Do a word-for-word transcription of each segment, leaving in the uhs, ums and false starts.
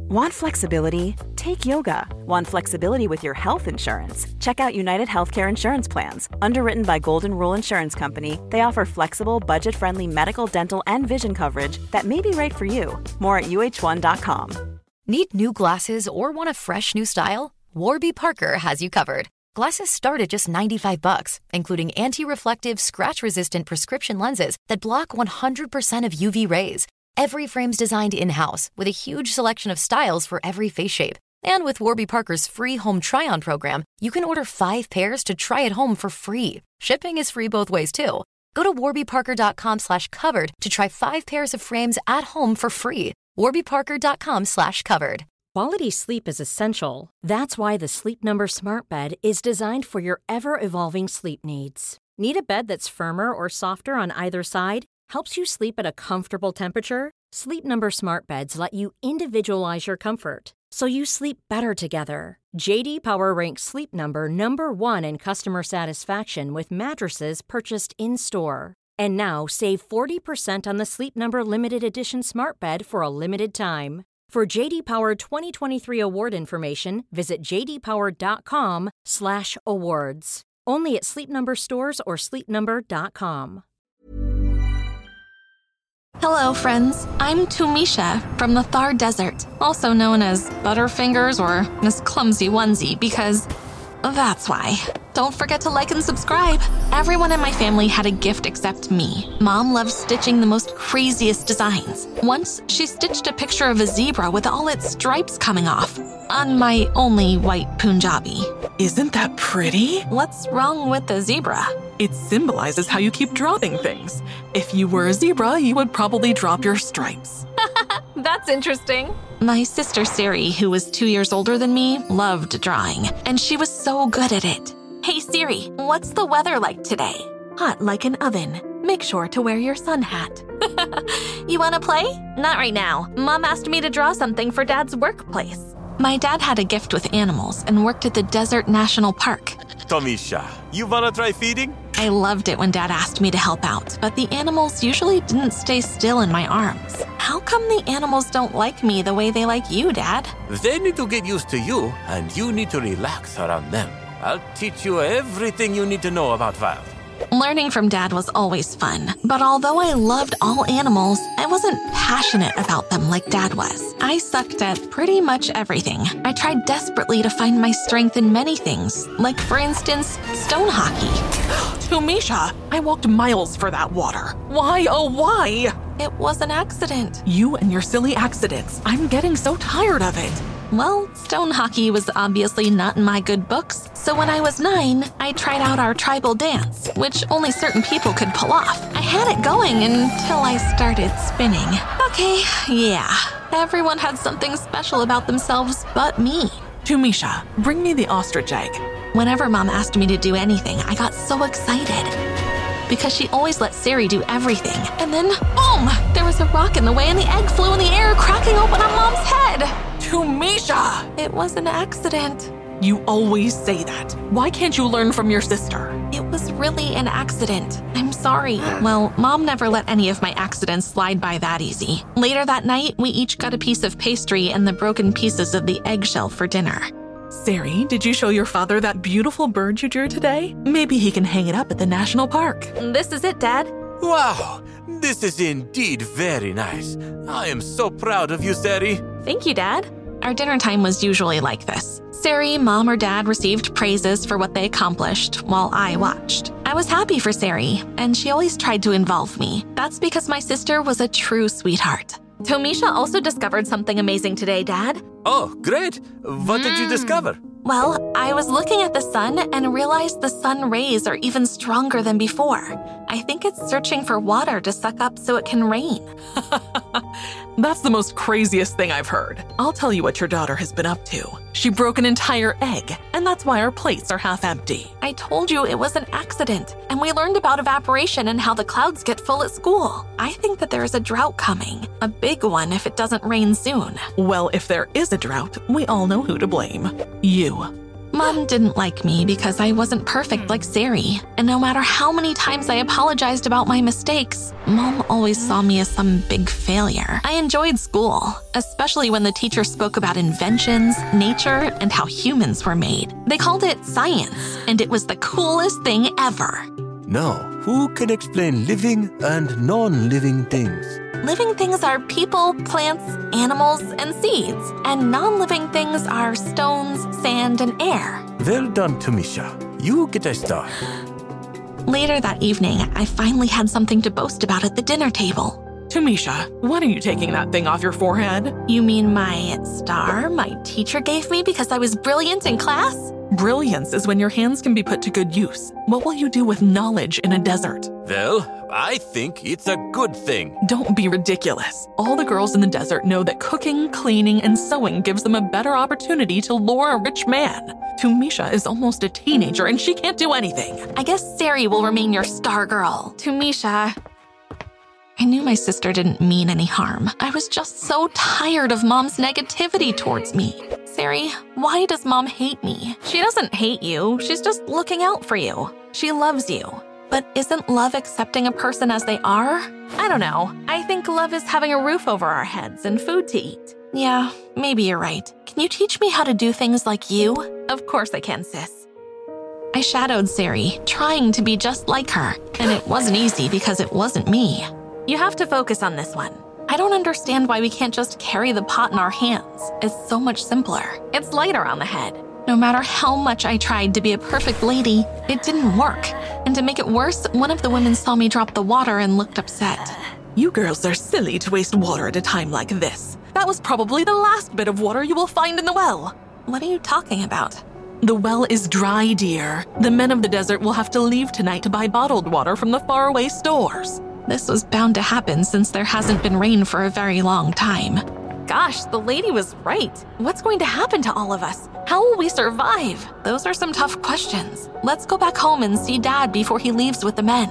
Want flexibility? Take yoga. Want flexibility with your health insurance? Check out United Healthcare Insurance Plans. Underwritten by Golden Rule Insurance Company, they offer flexible, budget-friendly medical, dental, and vision coverage that may be right for you. More at U H one dot com. Need new glasses or want a fresh new style? Warby Parker has you covered. Glasses start at just ninety-five bucks, including anti-reflective, scratch-resistant prescription lenses that block one hundred percent of U V rays. Every frame's designed in-house with a huge selection of styles for every face shape. And with Warby Parker's free home try-on program, you can order five pairs to try at home for free. Shipping is free both ways, too. Go to warbyparker.com slash covered to try five pairs of frames at home for free. warbyparker.com slash covered. Quality sleep is essential. That's why the Sleep Number Smart Bed is designed for your ever-evolving sleep needs. Need a bed that's firmer or softer on either side? Helps you sleep at a comfortable temperature? Sleep Number Smart Beds let you individualize your comfort, so you sleep better together. J D Power ranks Sleep Number number one in customer satisfaction with mattresses purchased in-store. And now save forty percent on the Sleep Number Limited Edition Smart Bed for a limited time. For J D Power twenty twenty-three award information, visit jdpower.com slash awards. Only at Sleep Number stores or sleep number dot com. Hello, friends. I'm Tumisha from the Thar Desert, also known as Butterfingers or Miss Clumsy Onesie, because that's why. Don't forget to like and subscribe. Everyone in my family had a gift except me. Mom loves stitching the most craziest designs. Once, she stitched a picture of a zebra with all its stripes coming off on my only white Punjabi. Isn't that pretty? What's wrong with the zebra? It symbolizes how you keep dropping things. If you were a zebra, you would probably drop your stripes. That's interesting. My sister Siri, who was two years older than me, loved drawing, and she was so good at it. Hey Siri, what's the weather like today? Hot like an oven. Make sure to wear your sun hat. You want to play? Not right now. Mom asked me to draw something for Dad's workplace. My dad had a gift with animals and worked at the Desert National Park. Tomisha, you wanna try feeding? I loved it when Dad asked me to help out, but the animals usually didn't stay still in my arms. How come the animals don't like me the way they like you, Dad? They need to get used to you, and you need to relax around them. I'll teach you everything you need to know about wild. Learning from Dad was always fun, but although I loved all animals, I wasn't passionate about them like Dad was. I sucked at pretty much everything. I tried desperately to find my strength in many things, like, for instance, stone hockey. Tumisha, I walked miles for that water. Why, oh why? It was an accident. You and your silly accidents. I'm getting so tired of it. Well, stone hockey was obviously not in my good books, so when I was nine, I tried out our tribal dance, which only certain people could pull off. I had it going until I started spinning. Okay, yeah, everyone had something special about themselves but me. Tumisha, bring me the ostrich egg. Whenever Mom asked me to do anything, I got so excited. Because she always let Siri do everything. And then, boom! There was a rock in the way and the egg flew in the air, cracking open on Mom's head. Tumisha! It was an accident. You always say that. Why can't you learn from your sister? It was really an accident. I'm sorry. Well, Mom never let any of my accidents slide by that easy. Later that night, we each got a piece of pastry and the broken pieces of the eggshell for dinner. Siri, did you show your father that beautiful bird you drew today? Maybe he can hang it up at the national park. This is it, Dad. Wow, this is indeed very nice. I am so proud of you, Sari. Thank you, Dad. Our dinner time was usually like this. Sari, Mom, or Dad received praises for what they accomplished while I watched. I was happy for Sari, and she always tried to involve me. That's because my sister was a true sweetheart. Tomisha also discovered something amazing today, Dad. Oh, great. What did you discover? Well, I was looking at the sun and realized the sun rays are even stronger than before. I think it's searching for water to suck up so it can rain. That's the most craziest thing I've heard. I'll tell you what your daughter has been up to. She broke an entire egg, and that's why our plates are half empty. I told you it was an accident, and we learned about evaporation and how the clouds get full at school. I think that there is a drought coming, a big one if it doesn't rain soon. Well, if there is a drought, we all know who to blame. You. Mom didn't like me because I wasn't perfect like Sari, and no matter how many times I apologized about my mistakes, Mom always saw me as some big failure. I enjoyed school, especially when the teacher spoke about inventions, nature, and how humans were made. They called it science, and it was the coolest thing ever. Now, who can explain living and non-living things? Living things are people, plants, animals, and seeds, and non-living things are stones, sand, and air. Well done, Tamisha. You get a star. Later that evening, I finally had something to boast about at the dinner table. Tamisha, when are you taking that thing off your forehead? You mean my star my teacher gave me because I was brilliant in class? Brilliance is when your hands can be put to good use. What will you do with knowledge in a desert? Well, I think it's a good thing. Don't be ridiculous. All the girls in the desert know that cooking, cleaning, and sewing gives them a better opportunity to lure a rich man. Tamisha is almost a teenager and she can't do anything. I guess Sari will remain your star girl. Tamisha. I knew my sister didn't mean any harm. I was just so tired of Mom's negativity towards me. Sari, why does Mom hate me? She doesn't hate you. She's just looking out for you. She loves you. But isn't love accepting a person as they are? I don't know. I think love is having a roof over our heads and food to eat. Yeah, maybe you're right. Can you teach me how to do things like you? Of course I can, sis. I shadowed Sari, trying to be just like her. And it wasn't easy because it wasn't me. You have to focus on this one. I don't understand why we can't just carry the pot in our hands. It's so much simpler. It's lighter on the head. No matter how much I tried to be a perfect lady, it didn't work. And to make it worse, one of the women saw me drop the water and looked upset. You girls are silly to waste water at a time like this. That was probably the last bit of water you will find in the well. What are you talking about? The well is dry, dear. The men of the desert will have to leave tonight to buy bottled water from the faraway stores. This was bound to happen since there hasn't been rain for a very long time. Gosh, the lady was right. What's going to happen to all of us? How will we survive? Those are some tough questions. Let's go back home and see Dad before he leaves with the men.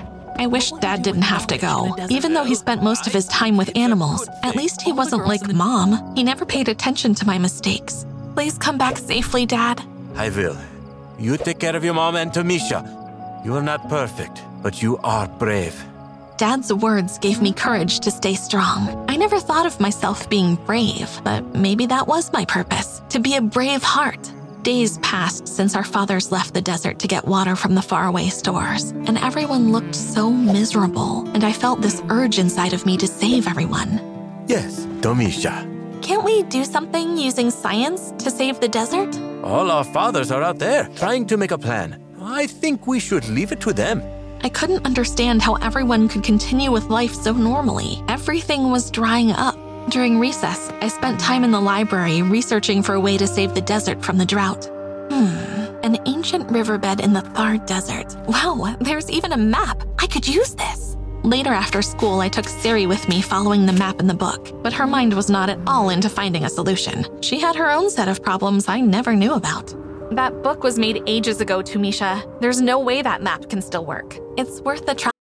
I wish Dad didn't have to go. Even though he spent most of his time with animals, at least he wasn't like Mom. He never paid attention to my mistakes. Please come back safely, Dad. I will. You take care of your mom and Tamisha. You are not perfect, but you are brave. Dad's words gave me courage to stay strong. I never thought of myself being brave, but maybe that was my purpose, to be a brave heart. Days passed since our fathers left the desert to get water from the faraway stores, and everyone looked so miserable, and I felt this urge inside of me to save everyone. Yes, Tamisha. Can't we do something using science to save the desert? All our fathers are out there trying to make a plan. I think we should leave it to them. I couldn't understand how everyone could continue with life so normally. Everything was drying up. During recess, I spent time in the library researching for a way to save the desert from the drought. Hmm, an ancient riverbed in the Thar Desert. Wow, there's even a map. I could use this. Later after school, I took Sari with me following the map in the book, but her mind was not at all into finding a solution. She had her own set of problems I never knew about. That book was made ages ago, Tamisha. There's no way that map can still work. It's worth the try.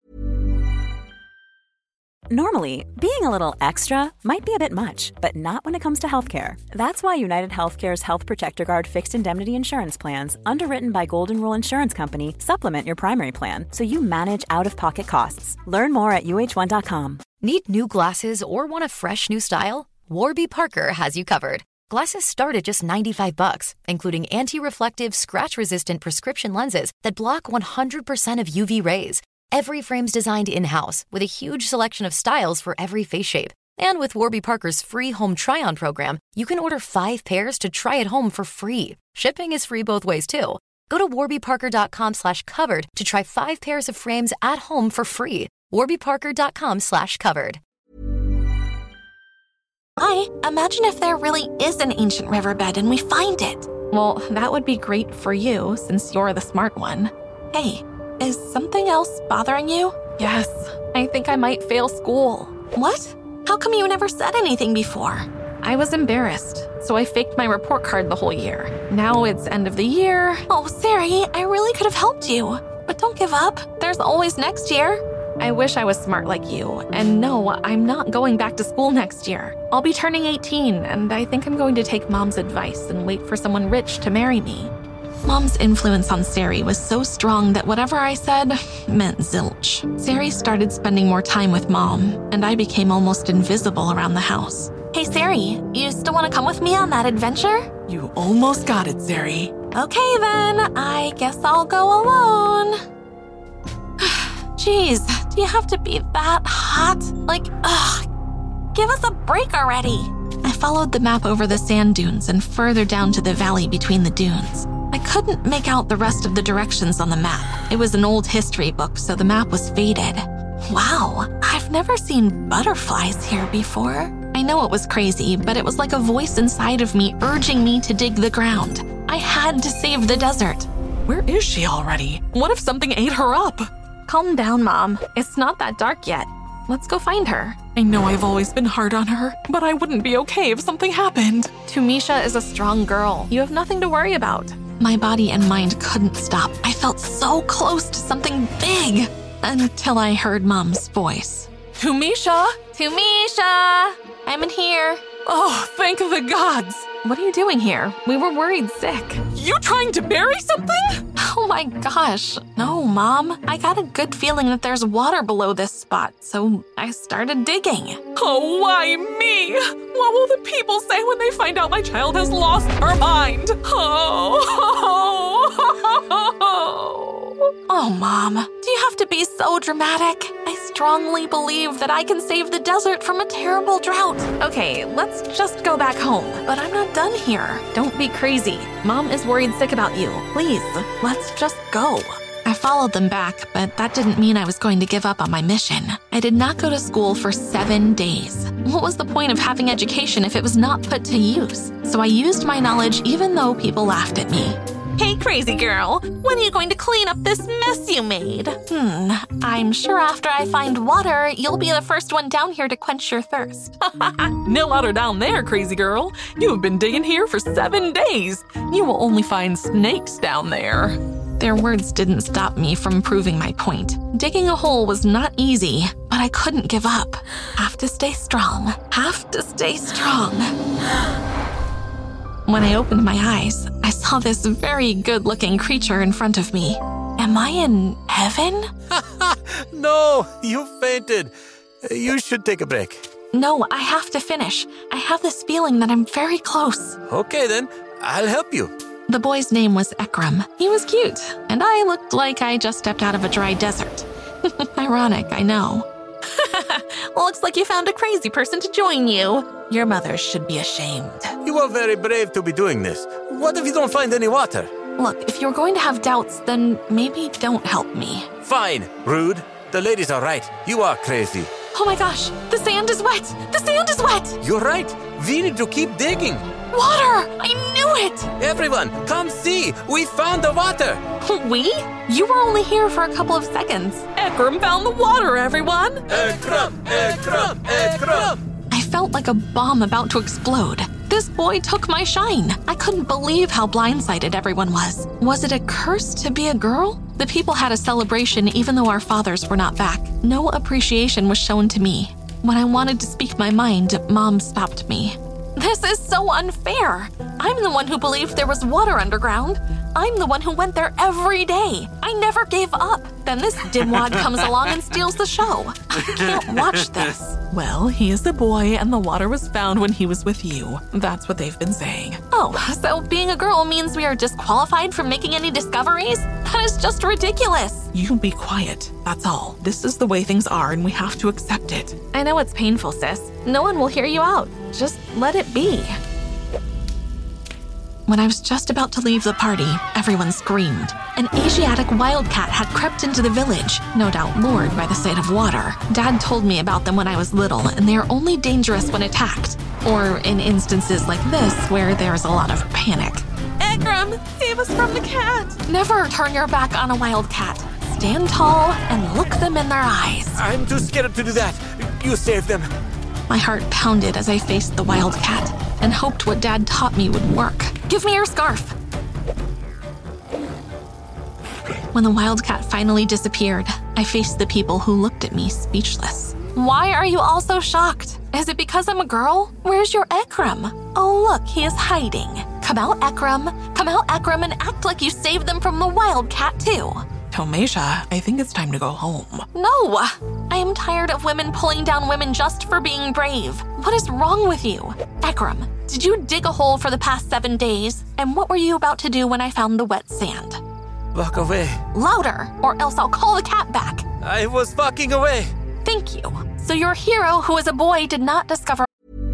Normally, being a little extra might be a bit much, but not when it comes to healthcare. That's why United Healthcare's Health Protector Guard fixed indemnity insurance plans, underwritten by Golden Rule Insurance Company, supplement your primary plan so you manage out-of-pocket costs. Learn more at U H one dot com. Need new glasses or want a fresh new style? Warby Parker has you covered. Glasses start at just ninety-five bucks, including anti-reflective, scratch-resistant prescription lenses that block one hundred percent of U V rays. Every frame's designed in-house with a huge selection of styles for every face shape. And with Warby Parker's free home try-on program, you can order five pairs to try at home for free. Shipping is free both ways, too. Go to warbyparker.com slash covered to try five pairs of frames at home for free. warbyparker.com slash covered. Hi, imagine if there really is an ancient riverbed and we find it. Well, that would be great for you since you're the smart one. Hey, is something else bothering you? Yes, I think I might fail school. What? How come you never said anything before? I was embarrassed, so I faked my report card the whole year. Now it's end of the year. Oh, Sari, I really could have helped you. But don't give up. There's always next year. I wish I was smart like you. And no, I'm not going back to school next year. I'll be turning eighteen, and I think I'm going to take Mom's advice and wait for someone rich to marry me. Mom's influence on Sari was so strong that whatever I said meant zilch. Sari started spending more time with Mom, and I became almost invisible around the house. Hey, Sari, you still want to come with me on that adventure? You almost got it, Sari. Okay then, I guess I'll go alone. Jeez, do you have to be that hot? Like, ugh, give us a break already. I followed the map over the sand dunes and further down to the valley between the dunes. I couldn't make out the rest of the directions on the map. It was an old history book, so the map was faded. Wow, I've never seen butterflies here before. I know it was crazy, but it was like a voice inside of me urging me to dig the ground. I had to save the desert. Where is she already? What if something ate her up? Calm down, Mom. It's not that dark yet. Let's go find her. I know I've always been hard on her, but I wouldn't be okay if something happened. Tumisha is a strong girl. You have nothing to worry about. My body and mind couldn't stop. I felt so close to something big until I heard Mom's voice. Tumisha! Tumisha! I'm in here. Oh, thank the gods! What are you doing here? We were worried sick. You trying to bury something? Oh my gosh. No, Mom. I got a good feeling that there's water below this spot, so I started digging. Oh, why me? What will the people say when they find out my child has lost her mind? Oh, oh, oh, oh. Oh, Mom, do you have to be so dramatic? I strongly believe that I can save the desert from a terrible drought. Okay, let's just go back home. But I'm not done here. Don't be crazy. Mom is worried sick about you. Please, let's just go. I followed them back, but that didn't mean I was going to give up on my mission. I did not go to school for seven days. What was the point of having education if it was not put to use? So I used my knowledge even though people laughed at me. Hey, crazy girl, when are you going to clean up this mess you made? Hmm, I'm sure after I find water, you'll be the first one down here to quench your thirst. No water down there, crazy girl. You've been digging here for seven days. You will only find snakes down there. Their words didn't stop me from proving my point. Digging a hole was not easy, but I couldn't give up. Have to stay strong. Have to stay strong. When I opened my eyes, I saw this very good-looking creature in front of me. Am I in heaven? No, you fainted. You should take a break. No, I have to finish. I have this feeling that I'm very close. Okay then, I'll help you. The boy's name was Ekram. He was cute, and I looked like I just stepped out of a dry desert. Ironic, I know. Looks like you found a crazy person to join you. Your mother should be ashamed. You are very brave to be doing this. What if you don't find any water? Look, if you're going to have doubts, then maybe don't help me. Fine, rude. The ladies are right. You are crazy. Oh my gosh, the sand is wet! The sand is wet! You're right. We need to keep digging. Water! I knew it! Everyone, come see! We found the water! We? You were only here for a couple of seconds. Ekram found the water, everyone! Ekram! Ekram! Ekram! I felt like a bomb about to explode. This boy took my shine. I couldn't believe how blindsided everyone was. Was it a curse to be a girl? The people had a celebration even though our fathers were not back. No appreciation was shown to me. When I wanted to speak my mind, Mom stopped me. This is so unfair. I'm the one who believed there was water underground. I'm the one who went there every day. I never gave up. Then this dimwad comes along and steals the show. I can't watch this. Well, he is the boy and the water was found when he was with you. That's what they've been saying. Oh, so being a girl means we are disqualified from making any discoveries? That is just ridiculous. You be quiet. That's all. This is the way things are and we have to accept it. I know it's painful, sis. No one will hear you out. Just let it be. When I was just about to leave the party, everyone screamed. An Asiatic wildcat had crept into the village, no doubt lured by the sight of water. Dad told me about them when I was little, and they are only dangerous when attacked, or in instances like this where there's a lot of panic. Ekram, save us from the cat! Never turn your back on a wildcat. Stand tall and look them in their eyes. I'm too scared to do that. You save them. My heart pounded as I faced the wildcat and hoped what Dad taught me would work. Give me your scarf. When the wildcat finally disappeared, I faced the people who looked at me speechless. Why are you all so shocked? Is it because I'm a girl? Where's your Ekram? Oh, look, he is hiding. Come out, Ekram. Come out, Ekram, and act like you saved them from the wildcat, too. Tomeisha, I think it's time to go home. No! I am tired of women pulling down women just for being brave. What is wrong with you? Ekram, did you dig a hole for the past seven days? And what were you about to do when I found the wet sand? Walk away. Louder, or else I'll call the cat back. I was walking away. Thank you. So your hero, who is a boy, did not discover...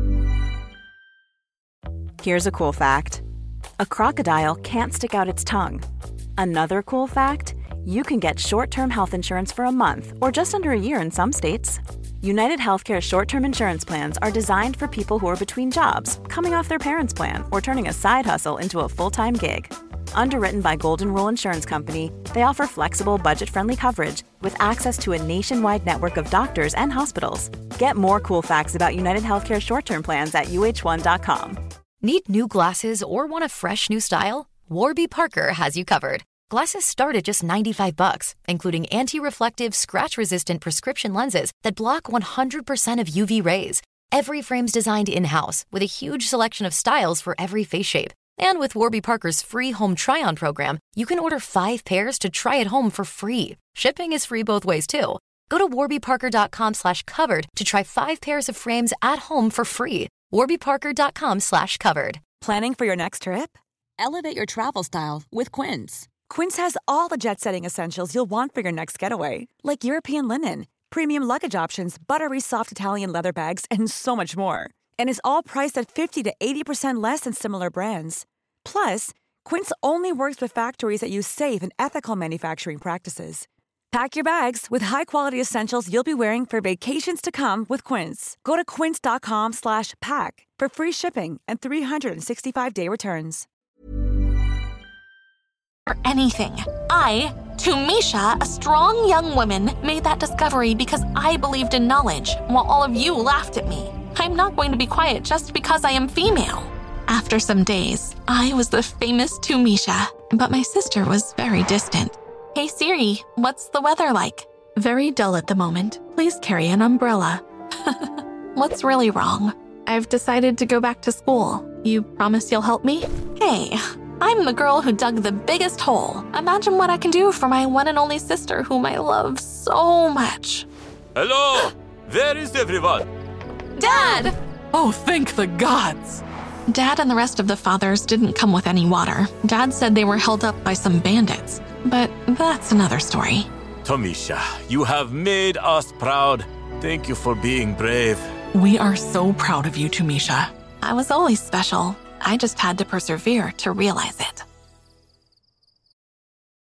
Here's a cool fact. A crocodile can't stick out its tongue. Another cool fact, you can get short-term health insurance for a month or just under a year in some states. United Healthcare short-term insurance plans are designed for people who are between jobs, coming off their parents' plan, or turning a side hustle into a full-time gig. Underwritten by Golden Rule Insurance Company, they offer flexible, budget-friendly coverage with access to a nationwide network of doctors and hospitals. Get more cool facts about United Healthcare short-term plans at U H one dot com. Need new glasses or want a fresh new style? Warby Parker has you covered. Glasses start at just ninety-five bucks, including anti-reflective, scratch-resistant prescription lenses that block one hundred percent of U V rays. Every frame's designed in-house with a huge selection of styles for every face shape. And with Warby Parker's free home try-on program, you can order five pairs to try at home for free. Shipping is free both ways, too. Go to warbyparker.com slash covered to try five pairs of frames at home for free. warbyparker.com slash covered. Planning for your next trip? Elevate your travel style with Quince. Quince has all the jet-setting essentials you'll want for your next getaway, like European linen, premium luggage options, buttery soft Italian leather bags, and so much more. And is all priced at fifty to eighty percent less than similar brands. Plus, Quince only works with factories that use safe and ethical manufacturing practices. Pack your bags with high-quality essentials you'll be wearing for vacations to come with Quince. Go to quince.com slash pack for free shipping and three sixty-five day returns. Or anything. I, Tomeisha, a strong young woman, made that discovery because I believed in knowledge, while all of you laughed at me. I'm not going to be quiet just because I am female. After some days, I was the famous Tomeisha, but my sister was very distant. Hey Siri, what's the weather like? Very dull at the moment. Please carry an umbrella. What's really wrong? I've decided to go back to school. You promise you'll help me? Hey, I'm the girl who dug the biggest hole. Imagine what I can do for my one and only sister whom I love so much. Hello! Where is everyone? Dad! Oh, thank the gods! Dad and the rest of the fathers didn't come with any water. Dad said they were held up by some bandits. But that's another story. Tomeisha, you have made us proud. Thank you for being brave. We are so proud of you, Tomeisha. I was always special. I just had to persevere to realize it.